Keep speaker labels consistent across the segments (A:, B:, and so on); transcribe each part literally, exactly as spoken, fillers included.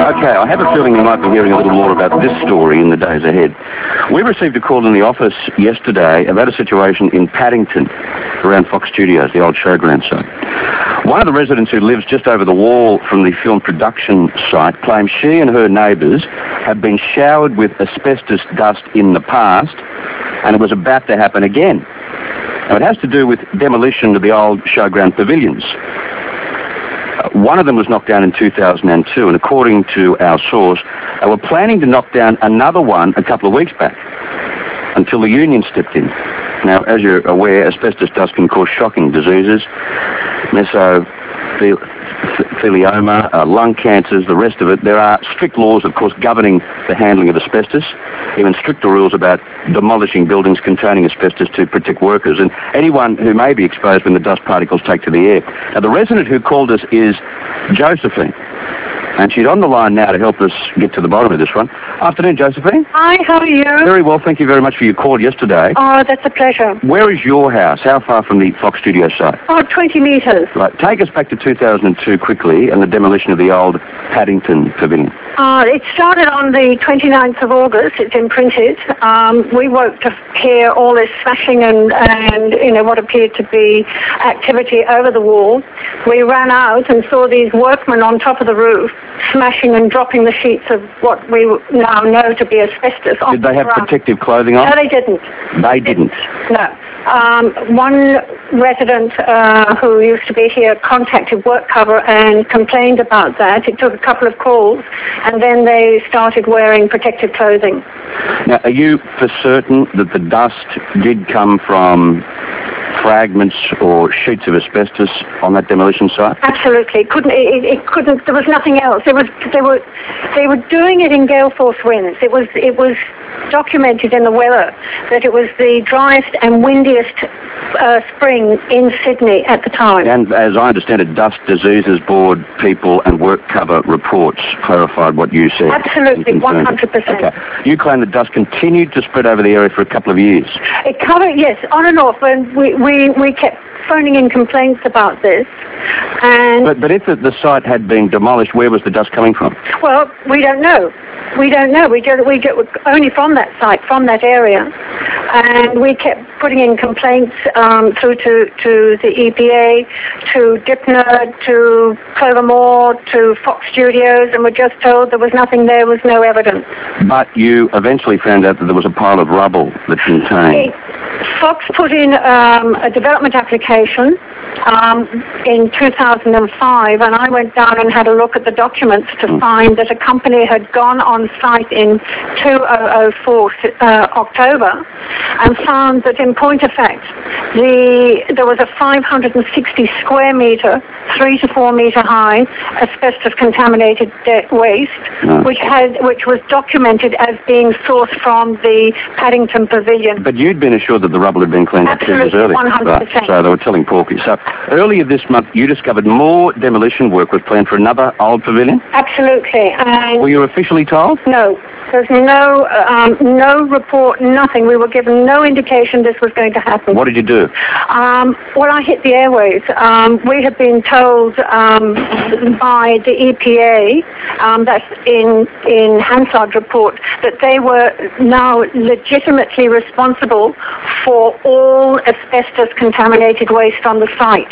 A: Okay, I have a feeling you might be hearing a little more about this story in the days ahead. We received a call in the office yesterday about a situation in Paddington, around Fox Studios, the old showground site. One of the residents who lives just over the wall from the film production site claims she and her neighbours have been showered with asbestos dust in the past, and it was about to happen again. Now, it has to do with demolition of the old showground pavilions. Uh, one of them was knocked down in two thousand two, and according to our source, they were planning to knock down another one a couple of weeks back, until the union stepped in. Now, as you're aware, asbestos dust can cause shocking diseases, mesothelioma, uh, lung cancers, the rest of it. There are strict laws, of course, governing the handling of asbestos, even stricter rules about demolishing buildings containing asbestos to protect workers and anyone who may be exposed when the dust particles take to the air. Now, the resident who called us is Josephine, and she's on the line now to help us get to the bottom of this one. Afternoon, Josephine.
B: Hi, how are you?
A: Very well, thank you very much for your call yesterday.
B: Oh, that's a pleasure.
A: Where is your house? How far from the Fox Studio site?
B: Oh, twenty metres.
A: Right, take us back to two thousand two quickly and the demolition of the old Paddington Pavilion.
B: Uh, it started on the twenty-ninth of August. It's imprinted. Um, we woke to hear all this smashing and, and, you know, what appeared to be activity over the wall. We ran out and saw these workmen on top of the roof smashing and dropping the sheets of what we now know to be asbestos.
A: Did they have protective clothing on?
B: No, they didn't.
A: They didn't?
B: No. Um, one resident uh, who used to be here contacted WorkCover and complained about that. It took a couple of calls, and then they started wearing protective clothing.
A: Now, are you for certain that the dust did come from fragments or sheets of asbestos on that demolition site?
B: Absolutely. It couldn't, it, it couldn't, there was nothing else. It was, they were, they were doing it in gale force winds. It was, it was documented in the weather that it was the driest and windiest uh, spring in Sydney at the time.
A: And as I understand it, Dust Diseases Board people and WorkCover reports clarified what you said.
B: Absolutely, one hundred percent.
A: Okay. You claim the dust continued to spread over the area for a couple of years.
B: It covered, yes, on and off, and we, we, we kept phoning in complaints about this. And
A: but, but if the, the site had been demolished, where was the dust coming from?
B: Well, we don't know. We don't know. We do, we do, only from that site, from that area. And we kept putting in complaints um, through to, to the E P A, to Dipner, to Clovermore, to Fox Studios, and were just told there was nothing there, was no evidence.
A: But you eventually found out that there was a pile of rubble that contained...
B: Fox put in um, a development application um, in two thousand five, and I went down and had a look at the documents to mm. find that a company had gone on site in two thousand four uh, October and found that, in point of fact, the there was a five hundred sixty square metre, three to four metre high asbestos contaminated de- waste, mm. which had which was documented as being sourced from the Paddington Pavilion.
A: But you'd been assured that the rubble had been cleaned up two years earlier.
B: one hundred percent.
A: Right, so they were telling porkies. So earlier this month, you discovered more demolition work was planned for another old pavilion?
B: Absolutely. And
A: were you officially told?
B: No. There's no um, no report, nothing. We were given no indication this was going to happen.
A: What did you do?
B: Um, well, I hit the airways. Um, we had been told um, by the E P A, um, that's in, in Hansard's report, that they were now legitimately responsible for all asbestos-contaminated waste on the site.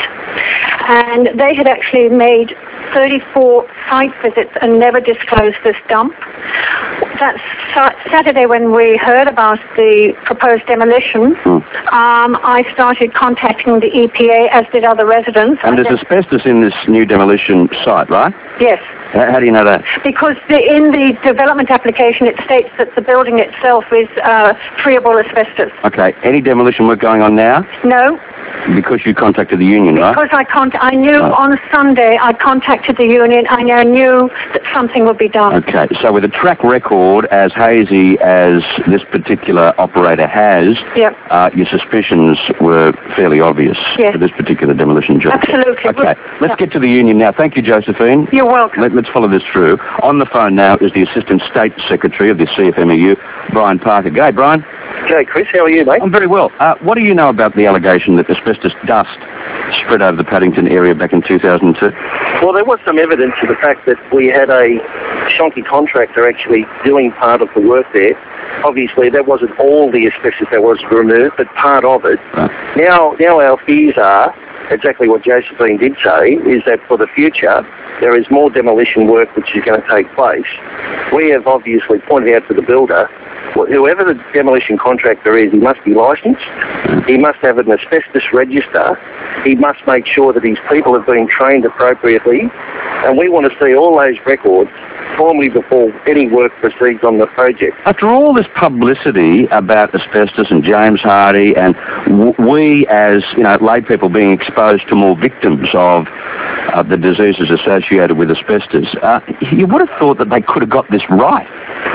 B: And they had actually made thirty-four site visits and never disclosed this dump. That Saturday, when we heard about the proposed demolition, hmm. um, I started contacting the E P A, as did other residents.
A: And there's asbestos in this new demolition site, right?
B: Yes.
A: How, how do you know that?
B: Because the, in the development application, it states that the building itself is uh, free of all asbestos.
A: Okay. Any demolition work going on now?
B: No.
A: Because you contacted the union, right?
B: Because I con- I knew oh. on Sunday I contacted the union. I knew that something would be done.
A: Okay, so with a track record as hazy as this particular operator has,
B: yep.
A: uh, your suspicions were fairly obvious
B: yes.
A: for this particular demolition job.
B: Absolutely.
A: Okay, let's
B: yep.
A: get to the union now. Thank you, Josephine.
B: You're welcome.
A: Let, let's follow this through. On the phone now is the Assistant State Secretary of the C F M E U, Brian Parker. G'day, Brian.
C: G'day, Chris. How are you, mate?
A: I'm very well. Uh, what do you know about the allegation that asbestos dust spread over the Paddington area back in two thousand two?
C: Well, there was some evidence of the fact that we had a shonky contractor actually doing part of the work there. Obviously, that wasn't all the asbestos that was removed, but part of it.
A: Right.
C: Now, now our fears are, exactly what Josephine did say, is that for the future, there is more demolition work which is going to take place. We have obviously pointed out to the builder, well, whoever the demolition contractor is, he must be licensed, he must have an asbestos register, he must make sure that his people have been trained appropriately, and we want to see all those records formally before any work proceeds on the project.
A: After all this publicity about asbestos and James Hardy, and w- we as, you know, lay people being exposed to more victims of uh, the diseases associated with asbestos, uh, you would have thought that they could have got this right.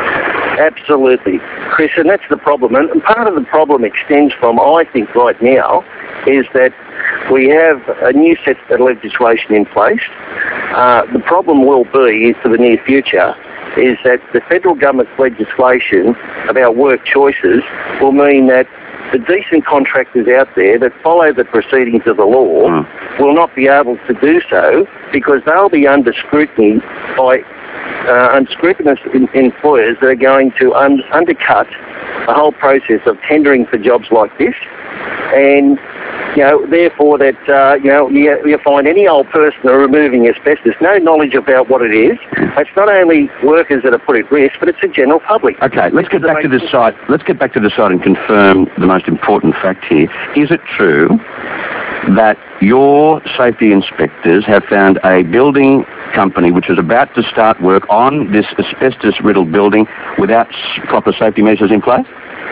C: Absolutely, Chris, and that's the problem. And part of the problem extends from, I think, right now, is that we have a new set of legislation in place. Uh, the problem will be, for the near future, is that the federal government's legislation about work choices will mean that the decent contractors out there that follow the proceedings of the law mm. will not be able to do so because they'll be under scrutiny by uh, unscrupulous in- employers that are going to un- undercut the whole process of tendering for jobs like this. And you know, therefore that, uh, you know, you, you find any old person removing asbestos, no knowledge about what it is. It's not only workers that are put at risk, but it's the general public.
A: Okay, let's get back to this site. Let's get back to this site and confirm the most important fact here. Is it true that your safety inspectors have found a building company which is about to start work on this asbestos-riddled building without proper safety measures in place?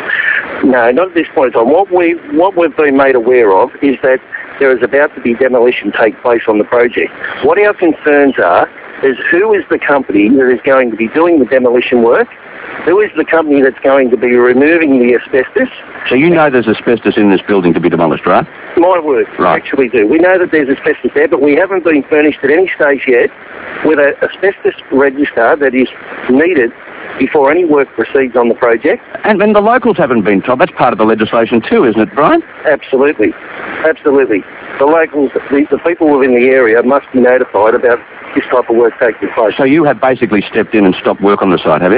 C: No, not at this point in time. What, we, what we've been made aware of is that there is about to be demolition take place on the project. What our concerns are is who is the company that is going to be doing the demolition work, who is the company that's going to be removing the asbestos.
A: So you know there's asbestos in this building to be demolished, right?
C: My word,
A: right.
C: We actually do. We know that there's asbestos there, but we haven't been furnished at any stage yet with an asbestos register that is needed before any work proceeds on the project.
A: And, and the locals haven't been told. That's part of the legislation too, isn't it, Brian?
C: Absolutely. Absolutely. The locals, the, the people within the area must be notified about this type of work taking place.
A: So you have basically stepped in and stopped work on the site, have you?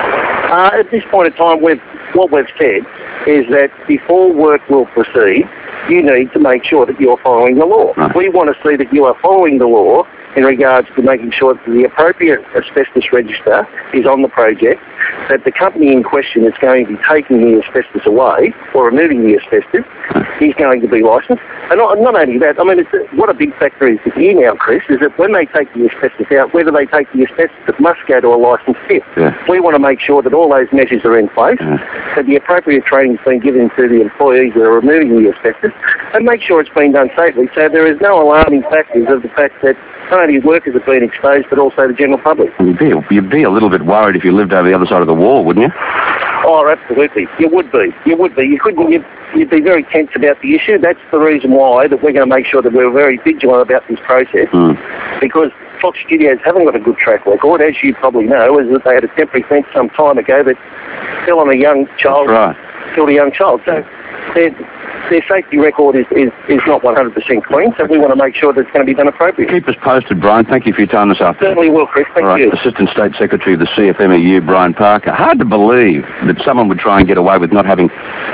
C: Uh, at this point in time, we've, what we've said is that before work will proceed, you need to make sure that you're following the law.
A: Right.
C: We want to see that you are following the law in regards to making sure that the appropriate asbestos register is on the project, that the company in question is going to be taking the asbestos away or removing the asbestos is going to be licensed. And not, not only that, I mean, it's a, what a big factor is here now, Chris, is that when they take the asbestos out, where do they take the asbestos? It must go to a licensed tip.
A: Yeah.
C: We want to make sure that all those measures are in place,
A: yeah.
C: that the appropriate training has been given to the employees that are removing the asbestos, and make sure it's been done safely. So there is no alarming factors of the fact that not only workers have been exposed, but also the general public.
A: You'd be, you'd be a little bit worried if you lived over the other side of the wall, wouldn't you?
C: Oh, absolutely. You would be. You would be. You couldn't. You'd, you'd be very tense about the issue. That's the reason why that we're going to make sure that we're very vigilant about this process,
A: mm.
C: because Fox Studios haven't got a good track record, as you probably know, is that they had a temporary fence some time ago that fell on a young child.
A: That's right.
C: Killed a young child. So they're, their safety record is, is, is not one hundred percent clean, so we want to make sure that it's going to be done appropriately.
A: Keep us posted, Brian. Thank you for your time this afternoon.
C: Certainly will, Chris. Thank
A: All right.
C: you.
A: Assistant State Secretary of the C F M E U, Brian Parker. Hard to believe that someone would try and get away with not having,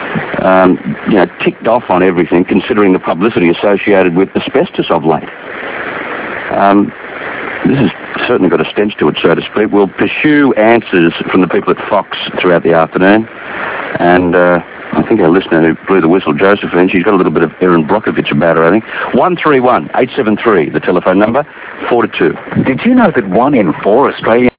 A: um, you know, ticked off on everything, considering the publicity associated with asbestos of late. Um, this has certainly got a stench to it, so to speak. We'll pursue answers from the people at Fox throughout the afternoon, and uh, I think our listener who blew the whistle, Josephine, she's got a little bit of Erin Brockovich about her, I think. one three one, eight seven three, the telephone number, four to two.
D: Did you know that one in four Australians